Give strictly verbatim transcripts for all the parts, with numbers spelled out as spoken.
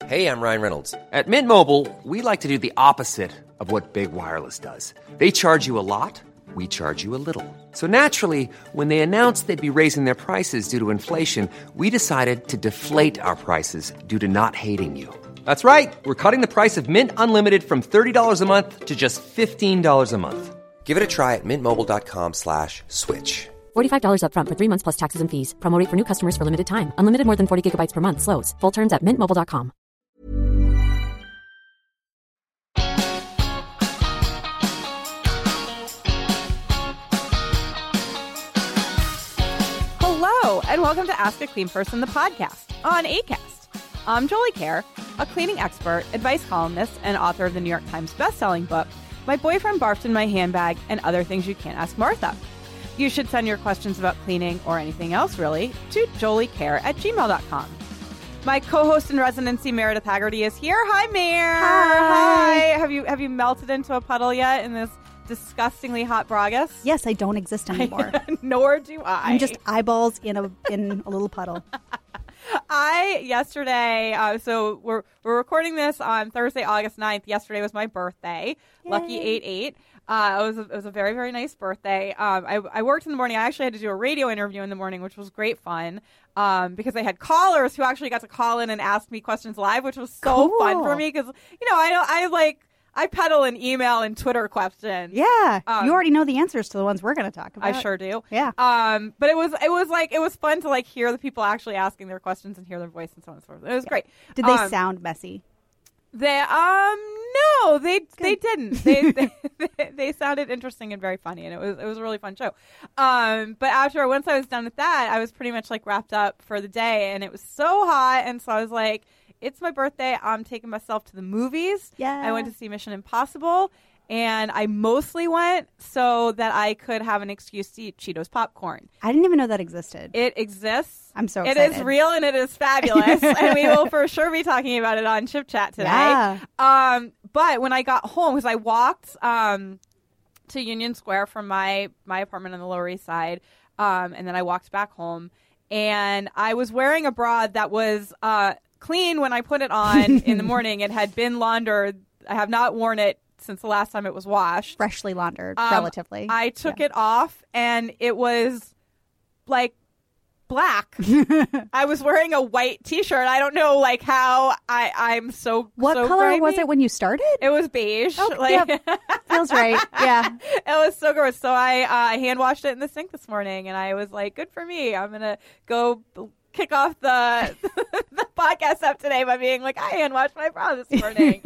Hey, I'm Ryan Reynolds. At Mint Mobile, we like to do the opposite of what Big Wireless does. They charge you a lot, we charge you a little. So naturally, when they announced they'd be raising their prices due to inflation, we decided to deflate our prices due to not hating you. That's right. We're cutting the price of Mint Unlimited from thirty dollars a month to just fifteen dollars a month. Give it a try at mintmobile.com slash switch. forty-five dollars up front for three months plus taxes and fees. Promo rate for new customers for limited time. Unlimited more than forty gigabytes per month. Slows full terms at mint mobile dot com. Hello, and welcome to Ask a Clean Person, the podcast on Acast. I'm Jolie Kerr, a cleaning expert, advice columnist, and author of the New York Times bestselling book, My Boyfriend Barfed in My Handbag and Other Things You Can't Ask Martha. You should send your questions about cleaning or anything else, really, to joliecare at gmail dot com. My co-host in residency, Meredith Haggerty, is here. Hi, Mare. Hi. Hi. Have you have you melted into a puddle yet in this disgustingly hot Bragas? Yes, I don't exist anymore. Nor do I. I'm just eyeballs in a in a little puddle. I yesterday, uh, so we're we're recording this on Thursday, August ninth. Yesterday was my birthday. Yay. Lucky eight eight. Uh, it was a, it was a very, very nice birthday. Um, I, I worked in the morning. I actually had to do a radio interview in the morning, which was great fun um, because I had callers who actually got to call in and ask me questions live, which was so cool. fun for me because, you know, I don't, I like, I peddle in email and Twitter questions. Yeah, um, you already know the answers to the ones we're going to talk about. I sure do. Yeah. Um, but it was, it was like, it was fun to like hear the people actually asking their questions and hear their voice and so on and so forth. It was yeah. great. Did they um, sound messy? They um no they Good. they didn't they, they they sounded interesting and very funny, and it was it was a really fun show. Um, but after once I was done with that, I was pretty much like wrapped up for the day, and it was so hot, and so I was like, it's my birthday. I'm taking myself to the movies. Yeah, I went to see Mission Impossible. And I mostly went so that I could have an excuse to eat Cheetos popcorn. I didn't even know that existed. It exists. I'm so excited. It is real and it is fabulous. And we will for sure be talking about it on Chip Chat today. Yeah. Um, but when I got home, because I walked um, to Union Square from my, my apartment on the Lower East Side, um, and then I walked back home, and I was wearing a bra that was uh, clean when I put it on in the morning. It had been laundered. I have not worn it since the last time it was washed. Freshly laundered, um, relatively. I took yeah. it off, and it was like black. I was wearing a white T-shirt. I don't know, like how I I'm so. What so color grimy. was it when you started? It was beige. Oh, like, yeah. Feels right. Yeah, it was so gross. So I uh, hand washed it in the sink this morning, and I was like, "Good for me. I'm gonna go." Kick off the the podcast up today by being like, I hand washed my bra this morning.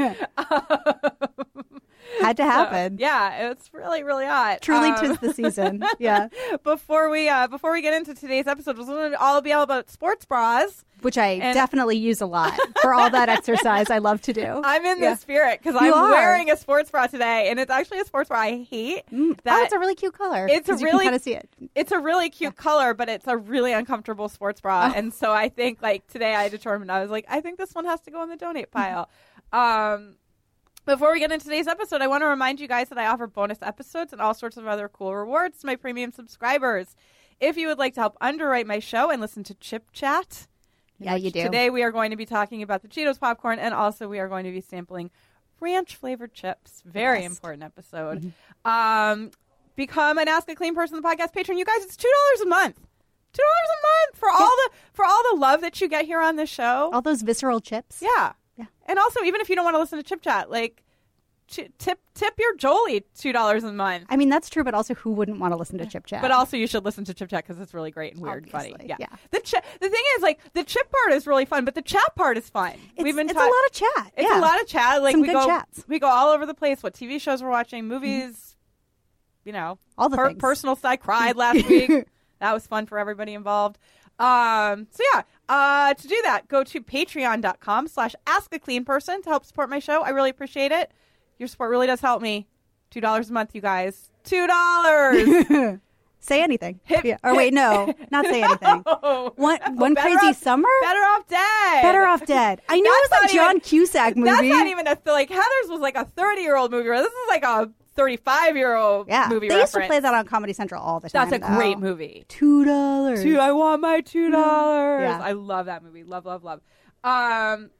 Had to happen. So, yeah, it's really, really hot. Truly, um, tis the season. Yeah. Before we uh, before we get into today's episode, it's going to all be all about sports bras, which I and definitely use a lot for all that exercise I love to do. I'm in yeah. the spirit because I'm are. wearing a sports bra today, and it's actually a sports bra I hate. Mm. That oh, it's a really cute color. It's a you really kind of see it. It's a really cute yeah. color, but it's a really uncomfortable sports bra, oh. and so I think like today I determined I was like I think this one has to go in the donate pile. um. Before we get into today's episode, I want to remind you guys that I offer bonus episodes and all sorts of other cool rewards to my premium subscribers. If you would like to help underwrite my show and listen to Chip Chat, yeah, you do. Today we are going to be talking about the Cheetos popcorn, and also we are going to be sampling ranch-flavored chips. Very Best. important episode. Mm-hmm. Um, become an Ask a Clean Person the podcast patron. You guys, it's two dollars a month. Two dollars a month for all yeah. the for all the love that you get here on this show. All those visceral chips. Yeah. Yeah. And also, even if you don't want to listen to Chip Chat, like, ch- tip tip your Jolie two dollars a month. I mean, that's true, but also who wouldn't want to listen to Chip Chat? But also, you should listen to Chip Chat because it's really great and weird and funny. Obviously, Yeah. yeah. The ch- the thing is, like, the chip part is really fun, but the chat part is fun. It's, We've been it's ta- a lot of chat. It's yeah. a lot of chat. Like, Some we good go, chats. We go all over the place. What T V shows we're watching, movies, mm-hmm. you know. All the per- things. Personal stuff. I cried last week. That was fun for everybody involved. Um, so yeah, uh, to do that, go to patreon.com slash ask a clean person to help support my show. I really appreciate it. Your support really does help me. Two dollars a month, you guys. Two dollars. Say anything. Hip, yeah. Or wait, no, not say anything. no. One, one Better crazy off, summer? Better Off Dead. Better Off Dead. I know That's it was a not John even- Cusack movie. That's not even a, th- like, Heathers was like a thirty-year-old movie. This is like a thirty-five-year-old yeah. movie They reference. used to play that on Comedy Central all the time. That's a though. great movie. Two dollars. Two, I want my two dollars. Yeah. I love that movie. Love, love, love. Um,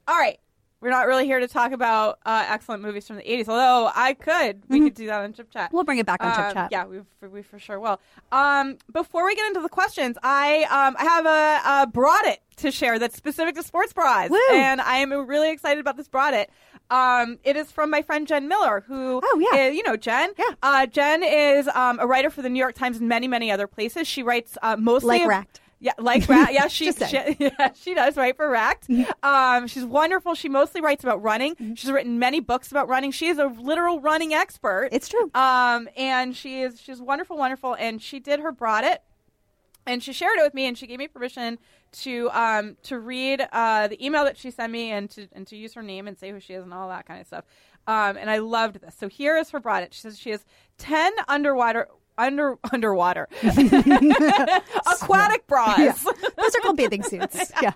All right. We're not really here to talk about uh, excellent movies from the eighties, although I could. We mm-hmm. could do that on Chip Chat. We'll bring it back on um, Chip Chat. Yeah, we, we for sure will. Um, before we get into the questions, I um, I have a, a brought it to share that's specific to sports bras. Woo. And I am really excited about this brought it. Um, it is from my friend Jen Miller, who, oh, yeah. is, you know, Jen. Yeah. Uh, Jen is um, a writer for the New York Times and many, many other places. She writes uh, mostly... Like Racked. Yeah, like Racked. Yeah, she, she, yeah, she does write for Racked. Mm-hmm. Um, she's wonderful. She mostly writes about running. Mm-hmm. She's written many books about running. She is a literal running expert. It's true. Um, and she is she's wonderful, wonderful. And she did her brought it, and she shared it with me, and she gave me permission to um to read uh the email that she sent me and to and to use her name and say who she is and all that kind of stuff. Um, and I loved this. So here is her brought it. She says she has ten underwater. Under underwater aquatic bras. Yeah. Those are called bathing suits. Yeah.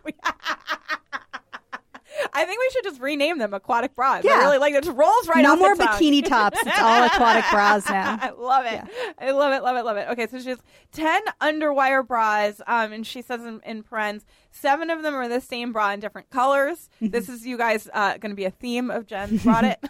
I think we should just rename them aquatic bras. Yeah. I really like it. It just rolls right no off more the tongue. bikini tops. It's all aquatic bras now. I love it. Yeah. I love it, love it, love it. Okay, so she has ten underwire bras, um, and she says in, in parens, seven of them are the same bra in different colors. Mm-hmm. This is, you guys, uh, going to be a theme of Jen's brought it.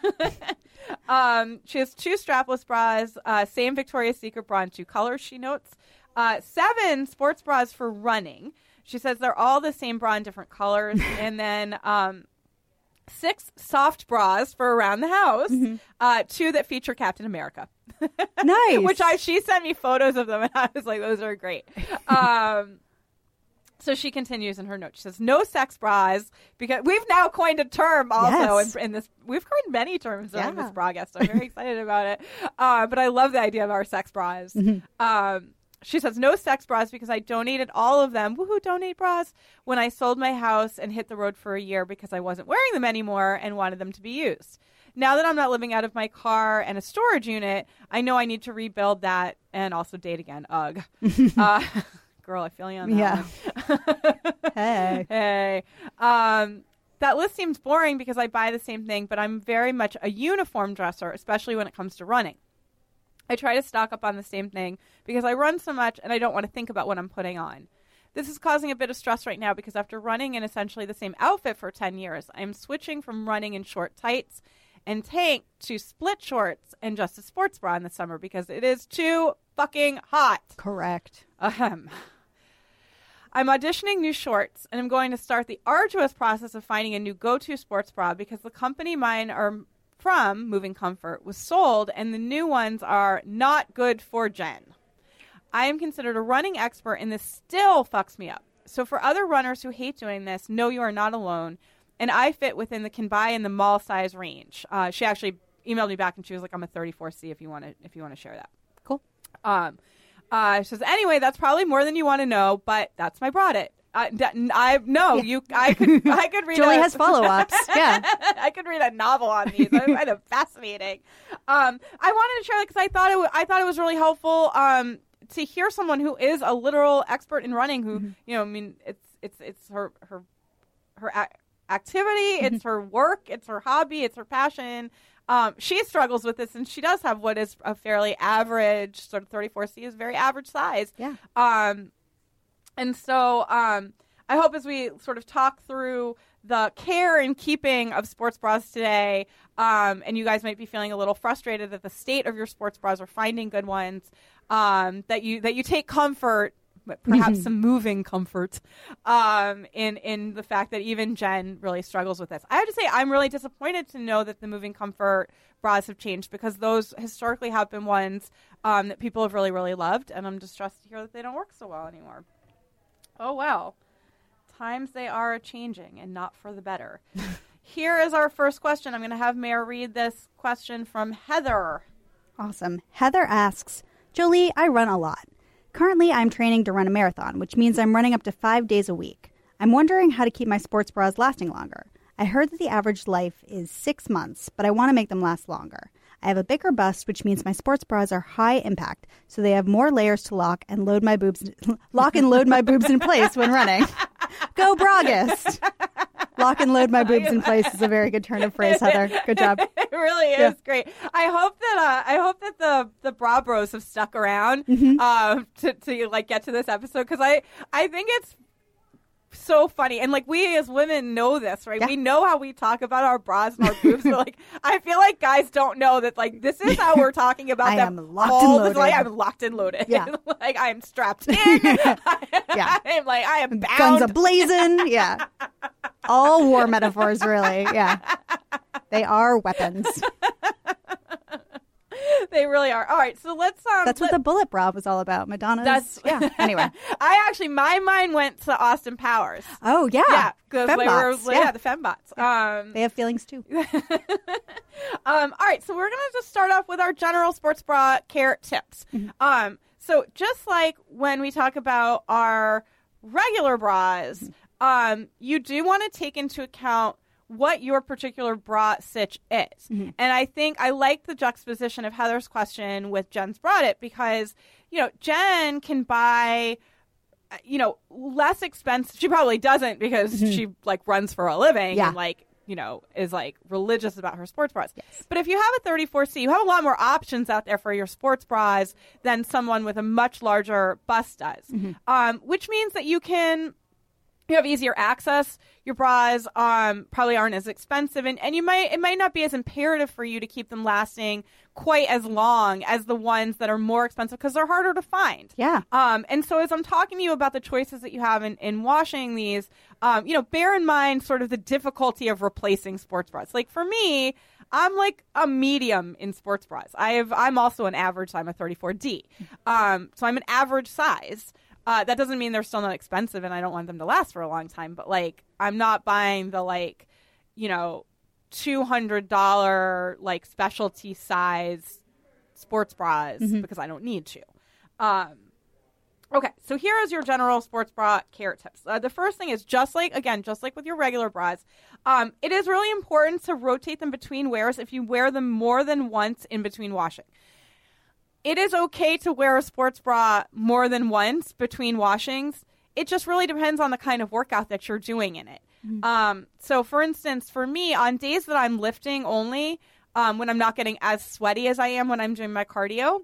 Um, she has two strapless bras, uh, same Victoria's Secret bra in two colors, she notes. Uh, seven sports bras for running. She says they're all the same bra in different colors. And then um, six soft bras for around the house, mm-hmm. uh, two that feature Captain America. Nice. Which I, she sent me photos of them, and I was like, those are great. Um So she continues in her note. She says, no sex bras, because we've now coined a term also yes. in, in this. We've coined many terms during yeah. this broadcast. So I'm very excited about it. Uh, but I love the idea of our sex bras. Mm-hmm. Um, she says, no sex bras because I donated all of them. Woohoo, donate bras. When I sold my house and hit the road for a year because I wasn't wearing them anymore and wanted them to be used. Now that I'm not living out of my car and a storage unit, I know I need to rebuild that and also date again. Ugh. uh, Girl, I feel you on that yeah. one. Hey. Hey. Um, that list seems boring because I buy the same thing, but I'm very much a uniform dresser, especially when it comes to running. I try to stock up on the same thing because I run so much and I don't want to think about what I'm putting on. This is causing a bit of stress right now because after running in essentially the same outfit for ten years, I'm switching from running in short tights and tank to split shorts and just a sports bra in the summer because it is too fucking hot. Correct. Ahem. I'm auditioning new shorts, and I'm going to start the arduous process of finding a new go-to sports bra because the company mine are from, Moving Comfort, was sold, and the new ones are not good for Jen. I am considered a running expert, and this still fucks me up. So for other runners who hate doing this, know you are not alone, and I fit within the can buy in the mall size range. Uh, she actually emailed me back, and she was like, I'm a thirty-four C if you want to if you want to share that. Cool. Um. Uh, she says, anyway, that's probably more than you want to know, but that's my brought it. I, I no, yeah. you. I could. I could read. Julie a, has follow-ups. Yeah, I could read a novel on these. I find it fascinating. Um, I wanted to share that because I thought it. W- I thought it was really helpful. Um, to hear someone who is a literal expert in running, who mm-hmm. you know, I mean, it's it's it's her her her a- activity, mm-hmm. it's her work, it's her hobby, it's her passion. Um, she struggles with this, and she does have what is a fairly average, sort of thirty-four C is very average size. Yeah. Um, and so um, I hope as we sort of talk through the care and keeping of sports bras today, um, and you guys might be feeling a little frustrated at the state of your sports bras or finding good ones, um, that you that you take comfort, perhaps some moving comfort, um, in in the fact that even Jen really struggles with this. I have to say I'm really disappointed to know that the moving comfort bras have changed because those historically have been ones um, that people have really, really loved, and I'm distressed to hear that they don't work so well anymore. Oh, well. Times they are a-changing and not for the better. Here is our first question. I'm going to have Mare read this question from Heather. Awesome. Heather asks, Jolie, I run a lot. Currently, I'm training to run a marathon, which means I'm running up to five days a week. I'm wondering how to keep my sports bras lasting longer. I heard that the average life is six months, but I want to make them last longer. I have a bigger bust, which means my sports bras are high impact, so they have more layers to lock and load my boobs, lock and load my boobs in place when running. Go Bragist! Lock and load my boobs in place is a very good turn of phrase, Heather. Good job. It really is yeah. great. I hope that uh, I hope that the the bra bros have stuck around mm-hmm. uh, to to like get to this episode because I I think it's so funny. And like we as women know this, right? Yeah. We know how we talk about our bras and our boobs. But like I feel like guys don't know that like this is how we're talking about I them am locked all and the loaded. time. I'm locked and loaded. Yeah. Like I am strapped in. yeah. I'm like I am bound. Guns a-blazing. Yeah. All war metaphors, really. Yeah. They are weapons. They really are. All right, so let's. Um, That's what the bullet bra was all about. Madonna's. That's yeah. Anyway, I actually, my mind went to Austin Powers. oh yeah, Yeah, because they were, Fembots, yeah. yeah. the fembots. Um, They have feelings too. um, all right, so we're gonna just start off with our general sports bra care tips. Mm-hmm. Um, so just like when we talk about our regular bras, Mm-hmm. um, you do want to take into account what your particular bra stitch is. Mm-hmm. And I think I like the juxtaposition of Heather's question with Jen's brought it because, you know, Jen can buy, you know, less expensive. She probably doesn't because Mm-hmm. she like runs for a living Yeah. and like, you know, is like religious about her sports bras. Yes. But if you have a thirty-four C, you have a lot more options out there for your sports bras than someone with a much larger bust does. Mm-hmm. Um, which means that you can you have easier access. Your bras um, probably aren't as expensive, and, and you might it might not be as imperative for you to keep them lasting quite as long as the ones that are more expensive because they're harder to find. Yeah. Um, and so as I'm talking to you about the choices that you have in, in washing these, um, you know, bear in mind sort of the difficulty of replacing sports bras. Like for me, I'm like a medium in sports bras. I have I'm also an average. So I'm a thirty-four D. Um, so I'm an average size. Uh, that doesn't mean they're still not expensive and I don't want them to last for a long time. But, like, I'm not buying the, like, you know, two hundred dollars, like, specialty size sports bras Mm-hmm. because I don't need to. Um, okay, so here is your general sports bra care tips. Uh, the first thing is just like, again, just like with your regular bras, um, it is really important to rotate them between wears if you wear them more than once in between washing. It is okay to wear a sports bra more than once between washings. It just really depends on the kind of workout that you're doing in it. Mm-hmm. Um, so, for instance, for me, on days that I'm lifting only, um, when I'm not getting as sweaty as I am when I'm doing my cardio,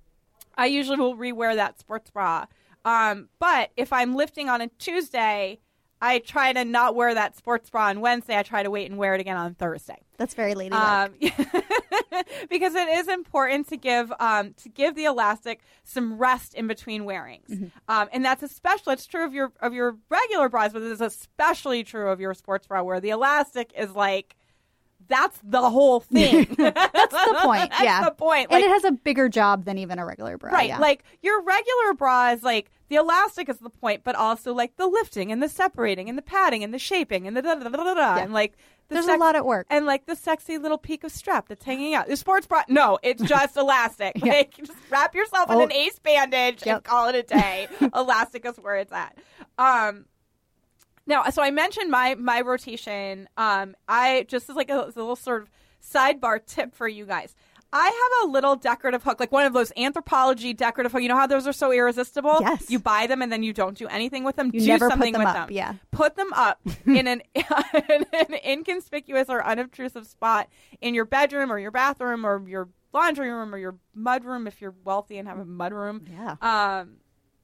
I usually will rewear that sports bra. Um, but if I'm lifting on a Tuesday, I try to not wear that sports bra on Wednesday. I try to wait and wear it again on Thursday. That's very ladylike. Um, because it is important to give um, to give the elastic some rest in between wearings, Mm-hmm. um, and that's especially it's true of your of your regular bras, but it is especially true of your sports bra where the elastic is like that's the whole thing. That's the point. That's Yeah. the point. And Like, it has a bigger job than even a regular bra. right, Yeah. like your regular bra is like the elastic is the point, but also like the lifting and the separating and the padding and the shaping and the da da da da da, Yeah. and like the There's sex- a lot at work. and like the sexy little peak of strap that's hanging out. The sports bra, no, it's just elastic. Yeah. Like just wrap yourself in Oh. an ace bandage and Yep. call it a day. Elastic is where it's at. Um, now, so I mentioned my my rotation. Um, I just as like a, as a little sort of sidebar tip for you guys. I have a little decorative hook, like one of those Anthropologie decorative hooks. You know how those are so irresistible? Yes. You buy them and then you don't do anything with them. You do never put something them with up, them. yeah. Put them up in an, in an inconspicuous or unobtrusive spot in your bedroom or your bathroom or your laundry room or your mud room if you're wealthy and have a mud room. Yeah. Um,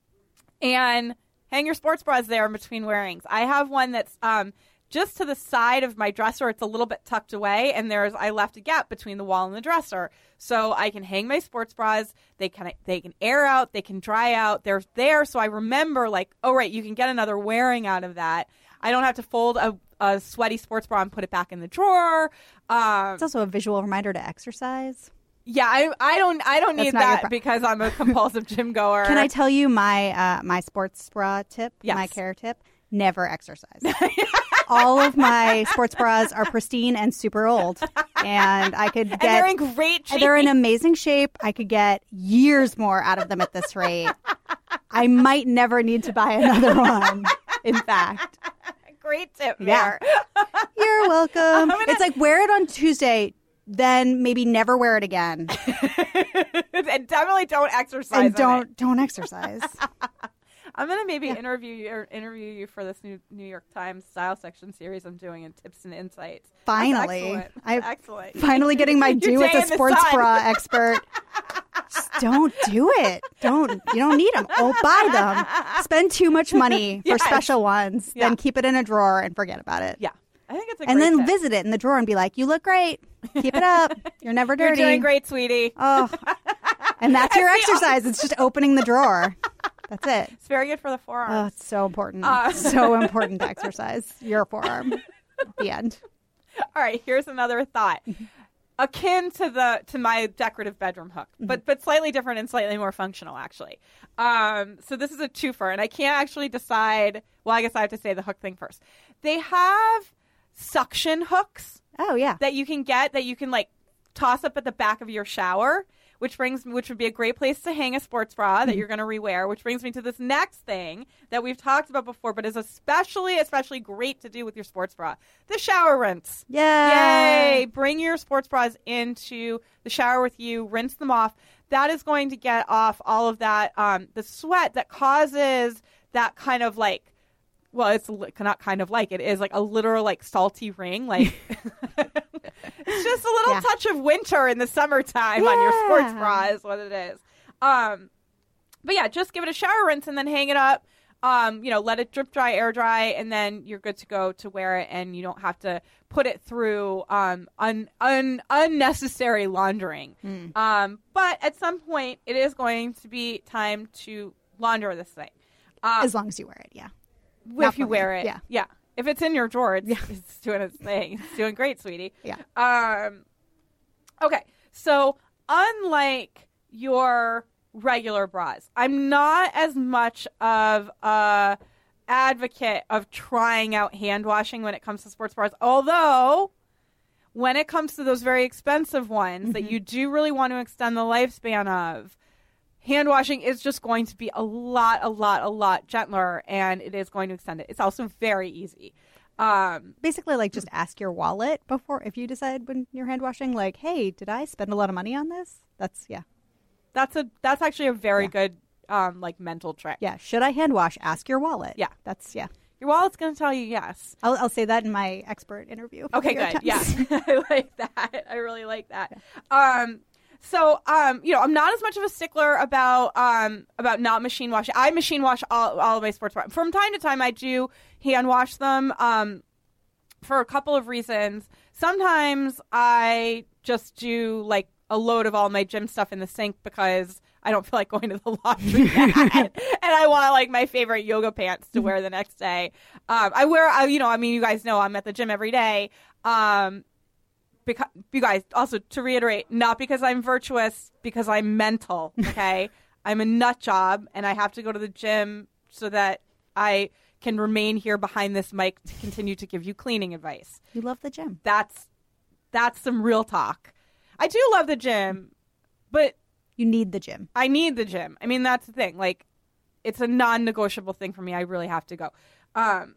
and hang your sports bras there in between wearings. I have one that's um, just to the side of my dresser. It's a little bit tucked away, and there's I left a gap between the wall and the dresser, so I can hang my sports bras. They can they can air out, they can dry out. They're there, so I remember like, oh right, you can get another wearing out of that. I don't have to fold a, a sweaty sports bra and put it back in the drawer. Um, It's also a visual reminder to exercise. yeah, I I don't I don't That's need not your that pro- because I'm a compulsive gym goer. Can I tell you my uh, my sports bra tip? Yes. My care tip? Never exercise. All of my sports bras are pristine and super old, and I could get. and they're in great shape. They're in amazing shape. I could get years more out of them at this rate. I might never need to buy another one. In fact, Great tip Yeah. there. you're welcome. gonna- It's like wear it on Tuesday, then maybe never wear it again, And definitely don't exercise. and in don't it. don't exercise. I'm gonna maybe interview you or interview you for this new New York Times style section series I'm doing in Tips and Insights. That's Finally. excellent. I- That's excellent. Finally getting my Your due day as a in the sports sun. bra expert. Don't do it. Don't. You don't need them. Oh, buy them. Spend too much money for Yes. special ones. Yeah. Then keep it in a drawer and forget about it. Yeah. I think it's a And great then tip. visit it in the drawer and be like, you look great. Keep it up. You're never You're dirty. doing great, sweetie. Oh. And that's your It's the exercise. It's just opening the drawer. That's it. It's very good for the Oh, forearms. it's so important. Uh. so important to exercise your forearm. The end. All right, here's another thought. Akin to the to my decorative bedroom hook, but but slightly different and slightly more functional, actually. Um, so this is a twofer, and I can't actually decide. Well, I guess I have to say the hook thing first. They have suction hooks Oh, yeah. that you can get that you can like toss up at the back of your shower, which brings which would be a great place to hang a sports bra that you're going to rewear, which brings me to this next thing that we've talked about before, but is especially especially great to do with your sports bra: the shower rinse. Yeah. Yay! Bring your sports bras into the shower with you, rinse them off. That is going to get off all of that um, the sweat that causes that kind of like. Well, it's li- not kind of like it is like a literal like salty ring. Like it's just a little Yeah. touch of winter in the summertime on your sports Yeah. bra is what it is. Um, but yeah, just give it a shower rinse and then hang it up. Um, you know, let it drip dry, air dry, and then you're good to go to wear it, and you don't have to put it through um, un- un- unnecessary laundering. Mm. Um, but at some point, it is going to be time to launder this thing. Uh, As long as you wear it, yeah. if Not you for me. wear it. Yeah. Yeah. If it's in your drawer, it's, it's doing its thing. It's doing great, sweetie. Yeah. Um, okay. So unlike your regular bras, I'm not as much of a advocate of trying out hand washing when it comes to sports bras. Although when it comes to those very expensive ones Mm-hmm. that you do really want to extend the lifespan of, hand washing is just going to be a lot, a lot, a lot gentler, and it is going to extend it. It's also very easy. Um, Basically, like, just ask your wallet before, if you decide when you're hand washing, like, hey, did I spend a lot of money on this? That's, yeah. that's a that's actually a very Yeah. good um, like mental trick. Yeah. Should I hand wash? Ask your wallet. Yeah. That's, yeah. Your wallet's going to tell you yes. I'll, I'll say that in my expert interview. for Okay, New York good. Yeah, Times. I like that. I really like that. Um, so, um, you know, I'm not as much of a stickler about um, about not machine washing. I machine wash all, all of my sports bras. From time to time, I do hand wash them um, for a couple of reasons. Sometimes I just do like a load of all my gym stuff in the sink because I don't feel like going to the laundry yet. And I want like my favorite yoga pants to wear the next day. Um, I wear, I, you know, I mean, you guys know I'm at the gym every day. Um, because you guys, also to reiterate, not because I'm virtuous, because I'm mental. Okay, I'm a nut job, and I have to go to the gym so that I can remain here behind this mic to continue to give you cleaning advice. You love the gym. That's that's some real talk. I do love the gym, but You need the gym. I need the gym. I mean, that's the thing. Like, it's a non-negotiable thing for me. I really have to go. Um,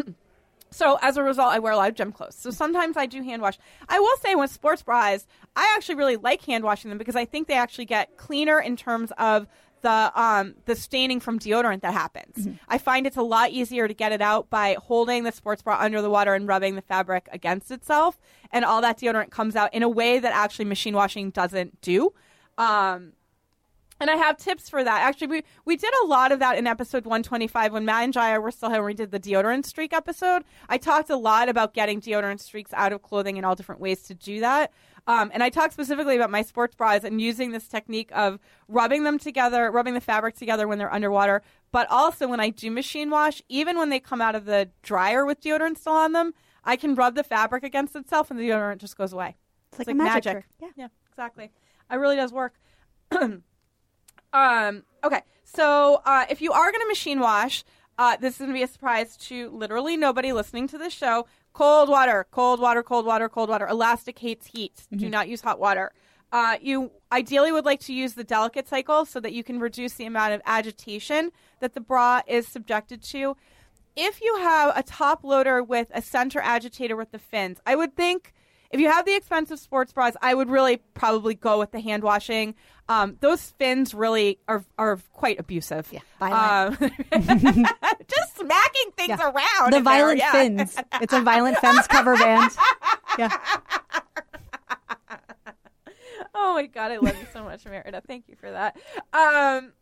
so as a result, I wear a lot of gym clothes. So sometimes I do hand wash. I will say with sports bras, I actually really like hand washing them because I think they actually get cleaner in terms of the um, the staining from deodorant that happens. Mm-hmm. I find it's a lot easier to get it out by holding the sports bra under the water and rubbing the fabric against itself, and all that deodorant comes out in a way that actually machine washing doesn't do. Um, and I have tips for that. Actually, we, we did a lot of that in episode one twenty-five when Matt and Jaya were still here when we did the deodorant streak episode. I talked a lot about getting deodorant streaks out of clothing and all different ways to do that. Um, and I talked specifically about my sports bras and using this technique of rubbing them together, rubbing the fabric together when they're underwater. But also when I do machine wash, even when they come out of the dryer with deodorant still on them, I can rub the fabric against itself and the deodorant just goes away. It's like a magic trick. Yeah. Yeah, exactly. It really does work. um, okay, so uh, if you are going to machine wash, uh, this is going to be a surprise to literally nobody listening to this show. Cold water, cold water, cold water, cold water. Elastic hates heat. Mm-hmm. Do not use hot water. Uh, you ideally would like to use the delicate cycle so that you can reduce the amount of agitation that the bra is subjected to. If you have a top loader with a center agitator with the fins, I would think if you have the expensive sports bras, I would really probably go with the hand washing. Um, those fins really are are quite abusive. Yeah, violent. Um, just smacking things Yeah. around. The in there, Violent yeah. Fins. It's a Violent Femmes cover band. Yeah. Oh my God, I love you so much, Merida. Thank you for that. Um,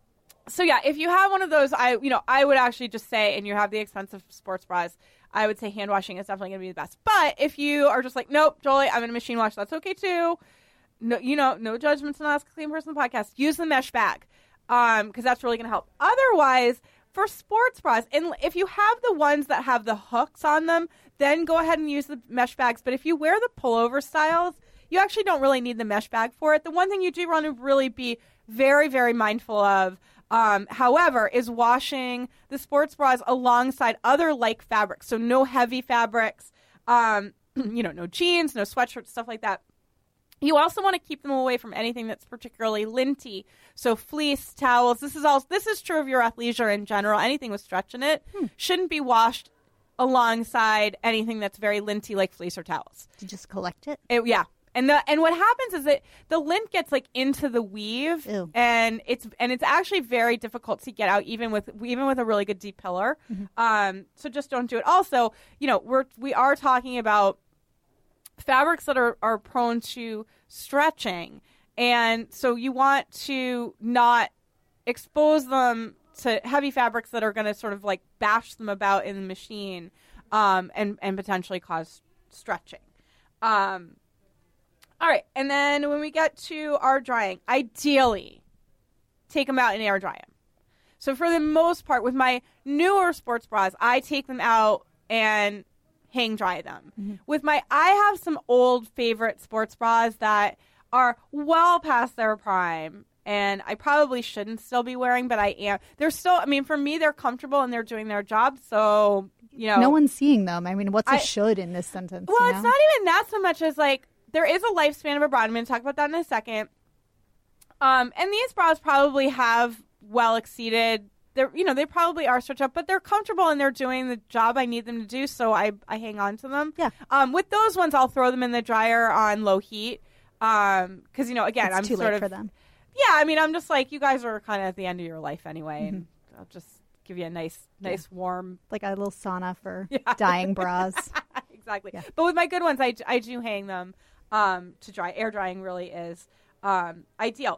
so yeah, if you have one of those, I you know I would actually just say, and you have the expensive sports bras, I would say hand washing is definitely going to be the best. But if you are just like, nope, Jolie, I'm going to machine wash, that's okay too. No, you know, no judgments on Ask a Clean Person podcast. Use the mesh bag, um, because that's really going to help. Otherwise, for sports bras, and if you have the ones that have the hooks on them, then go ahead and use the mesh bags. But if you wear the pullover styles, you actually don't really need the mesh bag for it. The one thing you do want to really be very, very mindful of, um, however, is washing the sports bras alongside other like fabrics. So no heavy fabrics, um, you know, no jeans, no sweatshirts, stuff like that. You also want to keep them away from anything that's particularly linty. So fleece, towels. This is all. This is true of your athleisure in general. Anything with stretch in it hmm. shouldn't be washed alongside anything that's very linty, like fleece or towels. To just collect it. it yeah, and the and what happens is that the lint gets like into the weave, Ew. and it's and it's actually very difficult to get out, even with even with a really good deep pillar. Mm-hmm. Um, so just don't do it. Also, you know, we're we are talking about fabrics that are, are prone to stretching. And so you want to not expose them to heavy fabrics that are going to sort of like bash them about in the machine, um, and, and potentially cause stretching. Um, all right. And then when we get to our drying, ideally take them out and air dry them. So for the most part, with my newer sports bras, I take them out and hang dry them. Mm-hmm. With my, I have some old favorite sports bras that are well past their prime, and I probably shouldn't still be wearing, but I am. They're still, I mean, for me, they're comfortable and they're doing their job. So, you know. No one's seeing them. I mean, what's a I, should in this sentence? Well, you it's know? not even that so much as like, there is a lifespan of a bra. I'm going to talk about that in a second. Um, and these bras probably have well exceeded. They're, you know, they probably are stretched up, but they're comfortable and they're doing the job I need them to do, so I, I hang on to them. Yeah. Um, with those ones, I'll throw them in the dryer on low heat. Um, because, you know, again, it's I'm too sort late of for them. Yeah, I mean, I'm just like, you guys are kind of at the end of your life anyway, mm-hmm. and I'll just give you a nice, nice yeah. warm, like a little sauna for yeah. dyeing bras. Exactly. Yeah. But with my good ones, I, I do hang them um to dry. Air drying really is um ideal.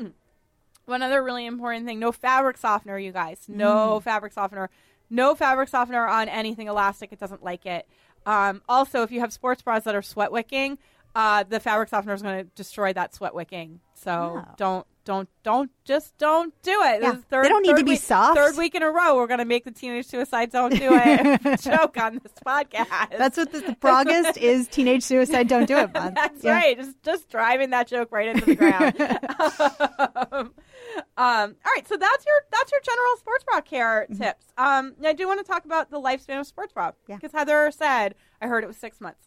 One other really important thing, no fabric softener, you guys. No mm. fabric softener. No fabric softener on anything elastic. It doesn't like it. Um, also, if you have sports bras that are sweat wicking, uh, the fabric softener is going to destroy that sweat wicking. So oh. don't, don't, don't, just don't do it. Yeah. This is third, they don't need to be week, soft. Third week in a row, we're going to make the Teenage Suicide Don't Do It joke on this podcast. That's what the, the progist is, Teenage Suicide Don't Do It month. That's yeah. right. Just just driving that joke right into the ground. um, um, all right, so that's your that's your general sports bra care mm-hmm. tips. Um, I do want to talk about the lifespan of sports bra yeah. because Heather said I heard it was six months.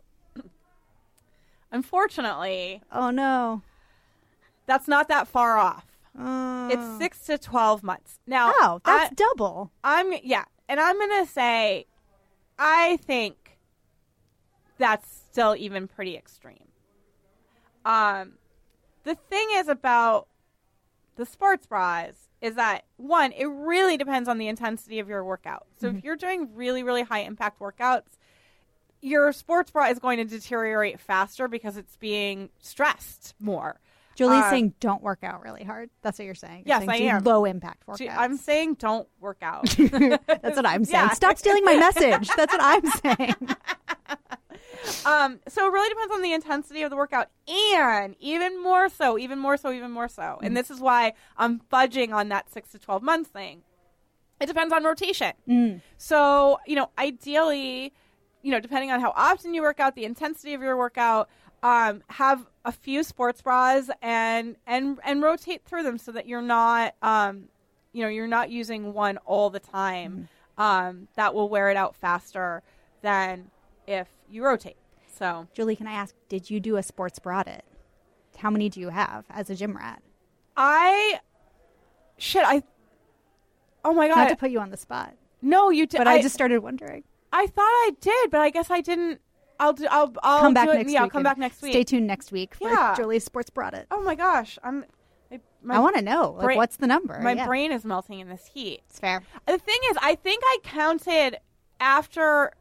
Unfortunately, oh no, that's not that far off. Uh, It's six to twelve months. Now, wow, that's I, double. I'm yeah, and I'm gonna say, I think that's still even pretty extreme. Um, the thing is about the sports bras is that, one, it really depends on the intensity of your workout. So mm-hmm. if you're doing really, really high impact workouts, your sports bra is going to deteriorate faster because it's being stressed more. Julie's um, saying don't work out really hard. That's what you're saying. You're yes, saying I do am. Low impact workouts. I'm saying don't work out. That's what I'm saying. Yeah. Stop stealing my message. That's what I'm saying. Um, so it really depends on the intensity of the workout, and even more so, even more so, even more so. Mm-hmm. And this is why I'm fudging on that six to twelve months thing. It depends on rotation. Mm. So, you know, ideally, you know, depending on how often you work out, the intensity of your workout, um, have a few sports bras and and and rotate through them so that you're not, um, you know, you're not using one all the time. Mm-hmm. Um, that will wear it out faster than if you rotate. So, Julie, can I ask, did you do a sports bra audit? How many do you have as a gym rat? I, shit, I, oh my God. Not to put you on the spot. No, you did. But I, I just started wondering. I thought I did, but I guess I didn't. I'll do, I'll, I'll come back do it. next yeah, week. I'll come back next week. Stay tuned next week for yeah. Julie's sports bra audit. Oh my gosh. I'm, I, my I want to know, like, brain, what's the number? My yeah. brain is melting in this heat. It's fair. The thing is, I think I counted after...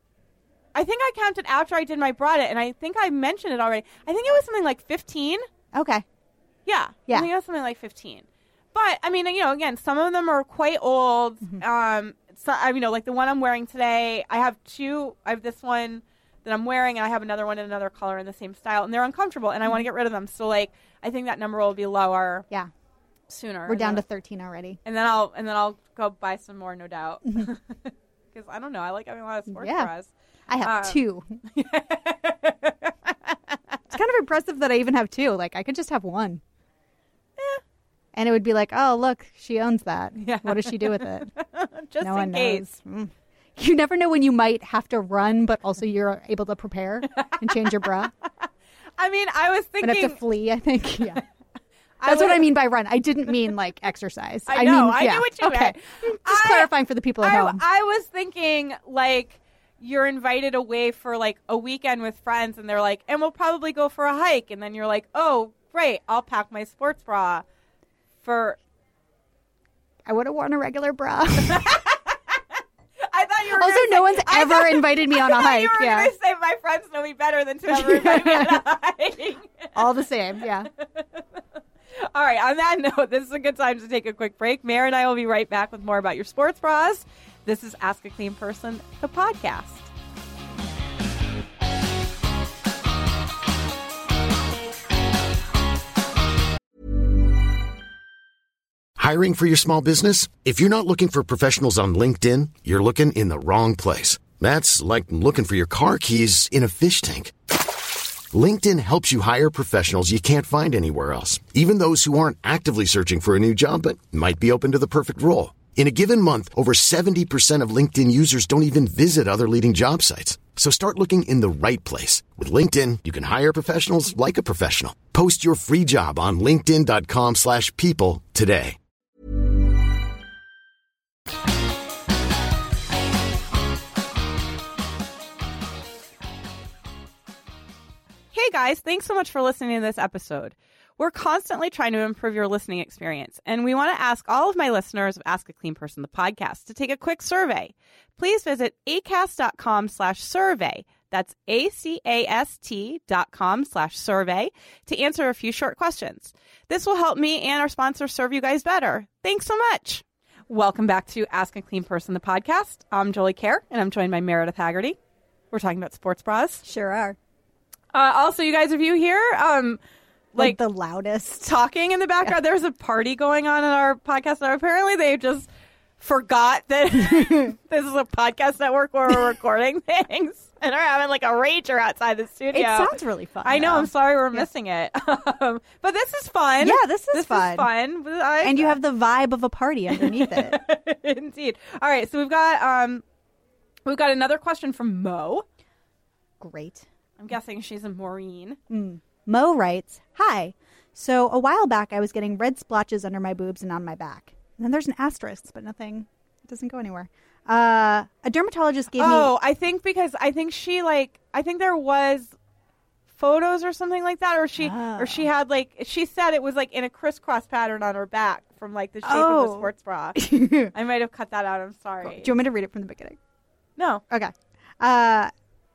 I think I counted after I did my bra audit, and I think I mentioned it already. I think it was something like fifteen. Okay. Yeah. Yeah. I think that's something like fifteen. But, I mean, you know, again, some of them are quite old. Mm-hmm. Um, so, I you know, like the one I'm wearing today, I have two. I have this one that I'm wearing, and I have another one in another color in the same style, and they're uncomfortable, and I want to get rid of them. So, like, I think that number will be lower. Yeah. Sooner. We're down to thirteen already. And then I'll and then I'll go buy some more, no doubt. Because I don't know, I like having a lot of sports yeah. bras. I have um, two. It's kind of impressive that I even have two. Like, I could just have one. Eh. And it would be like, oh, look, she owns that. Yeah. What does she do with it? Just no in one case. knows. Mm. You never know when you might have to run, but also you're able to prepare and change your bra. I mean, I was thinking... And have to flee, I think. Yeah. I That's would, what I mean by run. I didn't mean like exercise. I know. I, mean, I yeah. knew what you okay. meant. Just I, clarifying for the people at I, home. I was thinking like you're invited away for like a weekend with friends, and they're like, and we'll probably go for a hike. And then you're like, oh, great. I'll pack my sports bra for... I would have worn a regular bra. I thought you were also, say, no one's I ever thought, invited me on I a hike. You were yeah. going to say my friends know me better than to ever invite me on a hike. All the same, yeah. All right, on that note, this is a good time to take a quick break. Mare and I will be right back with more about your sports bras. This is Ask a Clean Person, the podcast. Hiring for your small business? If you're not looking for professionals on LinkedIn, you're looking in the wrong place. That's like looking for your car keys in a fish tank. LinkedIn helps you hire professionals you can't find anywhere else, even those who aren't actively searching for a new job but might be open to the perfect role. In a given month, over seventy percent of LinkedIn users don't even visit other leading job sites. So start looking in the right place. With LinkedIn, you can hire professionals like a professional. Post your free job on linkedin.com slash people today. Hey guys, thanks so much for listening to this episode. We're constantly trying to improve your listening experience, and we want to ask all of my listeners of Ask a Clean Person, the podcast, to take a quick survey. Please visit acast.com slash survey. That's A-C-A-S-T dot com slash survey to answer a few short questions. This will help me and our sponsor serve you guys better. Thanks so much. Welcome back to Ask a Clean Person, the podcast. I'm Jolie Kerr, and I'm joined by Meredith Haggerty. We're talking about sports bras. Sure are. Uh, also, you guys, if you hear um, like, like the loudest talking in the background, yeah. There's a party going on in our podcast. And apparently, they just forgot that this is a podcast network where we're recording things, and are having like a rager outside the studio. It sounds really fun. I know. though. I'm sorry we're yeah. missing it, um, but this is fun. Yeah, this is this fun. Is fun. I, and you have the vibe of a party underneath it. Indeed. All right, so we've got um, we've got another question from Mo. Great. I'm guessing she's a Maureen. Mm. Mo writes, hi. So a while back, I was getting red splotches under my boobs and on my back. And then there's an asterisk, but nothing. It doesn't go anywhere. Uh, a dermatologist gave oh, me... Oh, I think because I think she like, I think there was photos or something like that. Or she, oh. or she had like, she said it was like in a crisscross pattern on her back from like the shape oh. of the sports bra. I might have cut that out. I'm sorry. Cool. Do you want me to read it from the beginning? No. Okay. Uh...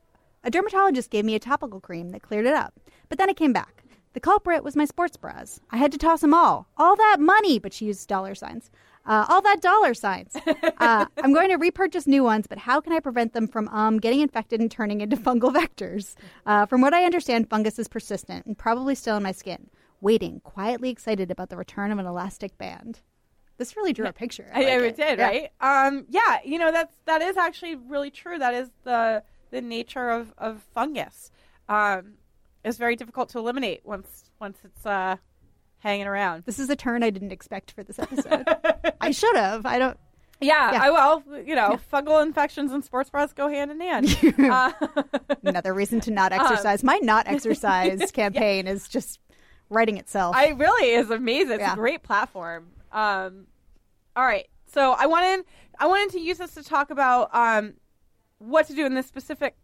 A dermatologist gave me a topical cream that cleared it up, but then it came back. The culprit was my sports bras. I had to toss them all. All that money, but she used dollar signs. Uh, all that dollar signs. Uh, I'm going to repurchase new ones, but how can I prevent them from um, getting infected and turning into fungal vectors? Uh, from what I understand, fungus is persistent and probably still in my skin, waiting, quietly excited about the return of an elastic band. This really drew a picture. I, I, like I it. did, yeah. right? Um, yeah, you know, that's, that is actually really true. That is the... the nature of, of fungus. Um, it's very difficult to eliminate once once it's uh, hanging around. This is a turn I didn't expect for this episode. I should have. I don't. Yeah, yeah. I well, you know, yeah. fungal infections and sports bras go hand in hand. uh, Another reason to not exercise. Um, My not exercise campaign yeah. is just writing itself. I really is amazing. It's yeah. a great platform. Um, all right, so I wanted I wanted to use this to talk about um, what to do in this specific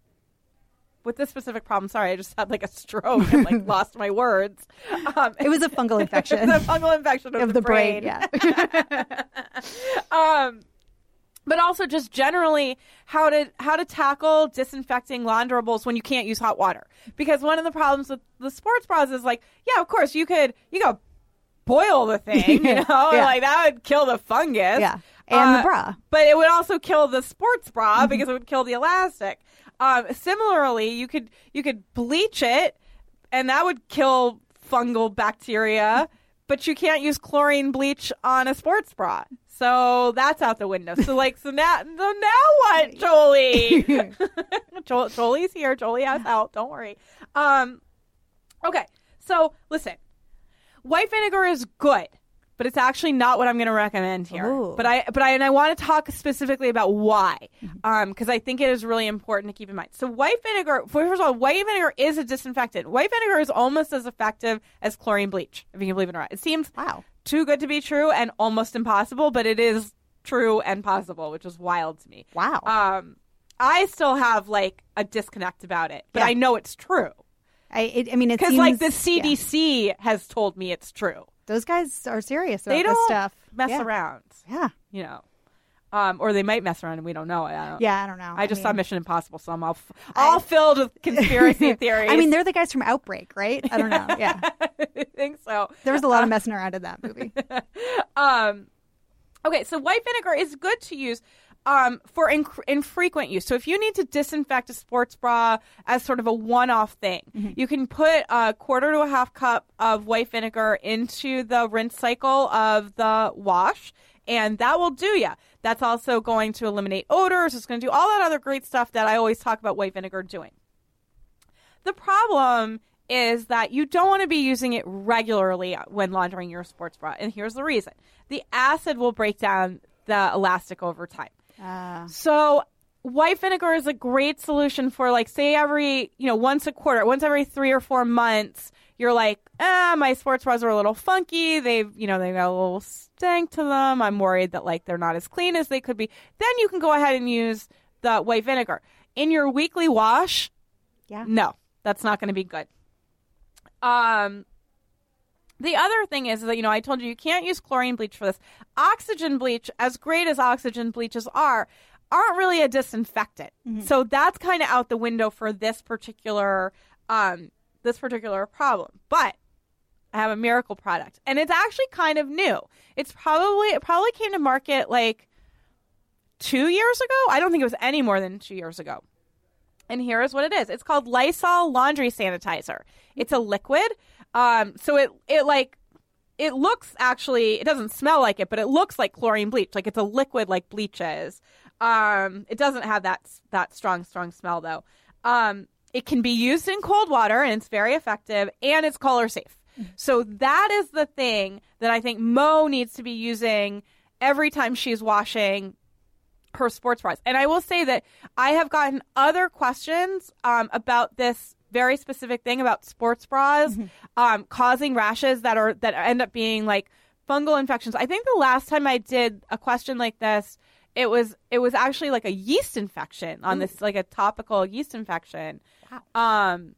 with this specific problem. Sorry, I just had like a stroke and like lost my words. Um, it was a fungal infection. It was a fungal infection of, of the, the brain. brain. Yeah. um. but also just generally how to how to tackle disinfecting launderables when you can't use hot water. Because one of the problems with the sports bras is like, yeah, of course you could you go boil the thing, you know, Yeah. like that would kill the fungus. Yeah. And Uh, the bra. But it would also kill the sports bra because it would kill the elastic. Um, similarly, you could you could bleach it, and that would kill fungal bacteria. But you can't use chlorine bleach on a sports bra, so that's out the window. So like, so now, so now what, Jolie? Jo- Jolie's here. Jolie has help. Don't worry. Um, okay, so listen, white vinegar is good. But it's actually not what I'm going to recommend here. Ooh. But I, but I, and I want to talk specifically about why, um, because I think it is really important to keep in mind. So white vinegar, first of all, white vinegar is a disinfectant. White vinegar is almost as effective as chlorine bleach, if you can believe it or not. It seems Wow. too good to be true and almost impossible, but it is true and possible, which is wild to me. Wow. Um, I still have like a disconnect about it, but Yeah. I know it's true I, it, I mean, it because seems like the C D yeah. C has told me it's true. Those guys are serious about They this don't stuff. mess yeah. around. Yeah. You know, um, or they might mess around and we don't know it. I don't, Yeah, I don't know. I just saw mean, Mission Impossible, so I'm all, f- all filled with conspiracy theories. I mean, they're the guys from Outbreak, right? I don't know. Yeah. I think so. There was a lot of messing around in that movie. Um, okay, so white vinegar is good to use um, for inc- infrequent use. So if you need to disinfect a sports bra as sort of a one-off thing, Mm-hmm. you can put a quarter to a half cup of white vinegar into the rinse cycle of the wash, and that will do ya. That's also going to eliminate odors. It's going to do all that other great stuff that I always talk about white vinegar doing. The problem is that you don't want to be using it regularly when laundering your sports bra. And here's the reason. The acid will break down the elastic over time. Uh, So white vinegar is a great solution for, like, say every, you know, once a quarter, once every three or four months, you're like, ah, my sports bras are a little funky. They've, you know, they've got a little stank to them. I'm worried that, like, they're not as clean as they could be. Then you can go ahead and use the white vinegar. In your weekly wash, yeah. no, that's not going to be good. Um, the other thing is that, you know, I told you you can't use chlorine bleach for this. Oxygen bleach, as great as oxygen bleaches are, aren't really a disinfectant. Mm-hmm. So that's kind of out the window for this particular um, this particular problem. But I have a miracle product, and it's actually kind of new. It's probably it probably came to market like two years ago. I don't think it was any more than two years ago. And here is what it is. It's called Lysol Laundry Sanitizer. It's a liquid. Um, so it it like it looks actually it doesn't smell like it, but it looks like chlorine bleach. Like it's a liquid like bleach is. Um, it doesn't have that that strong strong smell though. Um, it can be used in cold water and it's very effective and it's color safe. So that is the thing that I think Mo needs to be using every time she's washing her sports bras. And I will say that I have gotten other questions um, about this very specific thing about sports bras mm-hmm. um, causing rashes that are that end up being like fungal infections. I think the last time I did a question like this, it was it was actually like a yeast infection on Ooh. this, like a topical yeast infection. Wow. Um,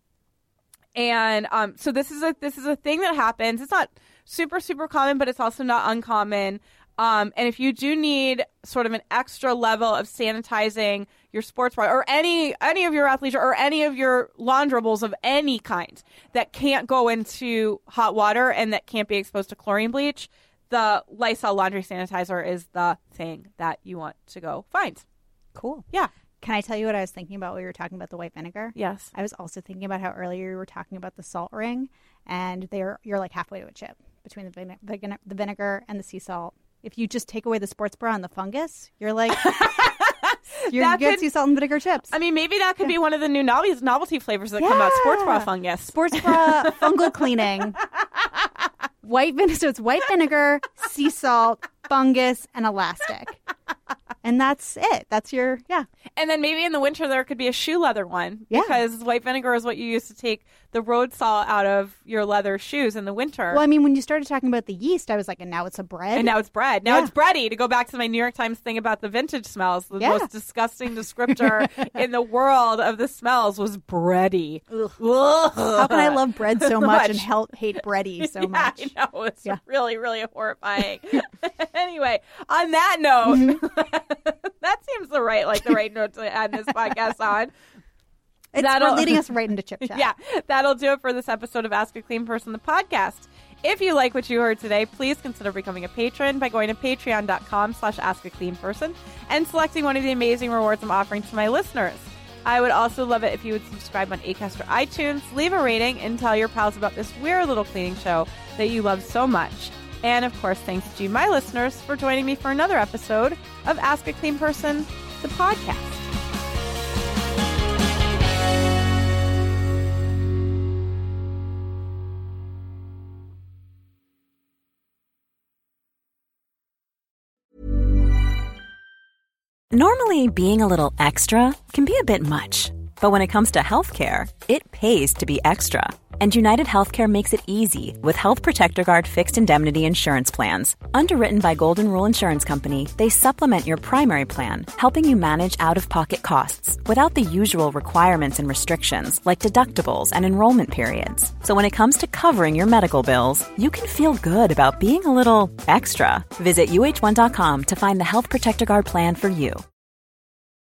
and um, so this is a this is a thing that happens. It's not super super common, but it's also not uncommon. Um, and if you do need sort of an extra level of sanitizing your sports bra or any any of your athleisure or any of your launderables of any kind that can't go into hot water and that can't be exposed to chlorine bleach, the Lysol laundry sanitizer is the thing that you want to go find. Cool. Yeah. Can I tell you what I was thinking about when we were talking about the white vinegar? Yes. I was also thinking about how earlier you were talking about the salt ring, and they're you're like halfway to a chip between the, vine- the, the vinegar and the sea salt. If you just take away the sports bra and the fungus, you're like, you're That good could- sea salt and vinegar chips. I mean, maybe that could be one of the new novelty, novelty flavors that come out. Sports bra fungus. Sports bra fungal cleaning. White vinegar. So it's white vinegar, sea salt, fungus, and elastic. And that's it. That's your, yeah. And then maybe in the winter there could be a shoe leather one. Yeah. Because white vinegar is what you use to take the road salt out of your leather shoes in the winter. Well, I mean, when you started talking about the yeast, I was like, and now it's a bread? And now it's bread. Now Yeah. it's bready. To go back to my New York Times thing about the vintage smells, the Yeah. most disgusting descriptor in the world of the smells was bready. Ugh. How can I love bread so much, Much. and help, hate bready so yeah, much? I know. It's Yeah. really, really horrifying. Anyway, on that note, That seems the right, like the right note to end this podcast on. It's That'll, leading us right into Chip Chat. Yeah, that'll do it for this episode of Ask a Clean Person, the podcast. If you like what you heard today, please consider becoming a patron by going to patreon.com slash ask a clean person and selecting one of the amazing rewards I'm offering to my listeners. I would also love it if you would subscribe on Acast or iTunes, leave a rating, and tell your pals about this weird little cleaning show that you love so much. And, of course, thanks to you, my listeners, for joining me for another episode of Ask a Clean Person, the podcast. Normally, being a little extra can be a bit much. But when it comes to healthcare, it pays to be extra. And United Healthcare makes it easy with Health Protector Guard fixed indemnity insurance plans. Underwritten by Golden Rule Insurance Company, they supplement your primary plan, helping you manage out-of-pocket costs without the usual requirements and restrictions like deductibles and enrollment periods. So when it comes to covering your medical bills, you can feel good about being a little extra. Visit U H one dot com to find the Health Protector Guard plan for you.